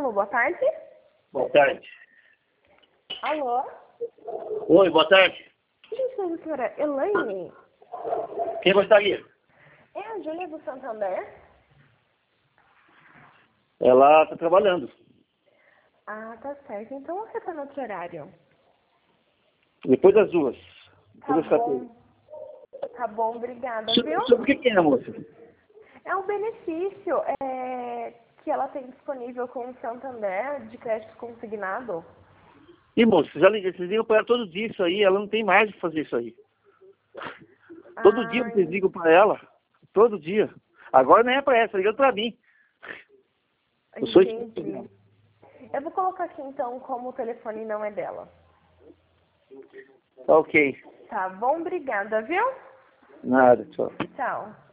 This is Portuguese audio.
Alô, boa tarde. Boa tarde. Alô? Oi, boa tarde. Quem é a senhora Elaine? Quem gostaria? É a Júlia do Santander? Ela está trabalhando. Ah, tá certo. Então você tá no outro horário. Depois das duas. Tá Depois das 14. bom. Tá bom, obrigada, viu? Sobre o que é, moça? É um benefício que ela tem disponível com o Santander de crédito consignado. Ih, moça, vocês ligam para ela todo dia isso aí. Ela não tem mais de fazer isso aí. Todo dia vocês ligam para ela. Todo dia. Agora não é para ela, tá ligando para mim. Eu sou Entendi. Eu vou colocar aqui então como o telefone não é dela. Ok. Tá bom, obrigada, viu? Nada, tchau. Tchau.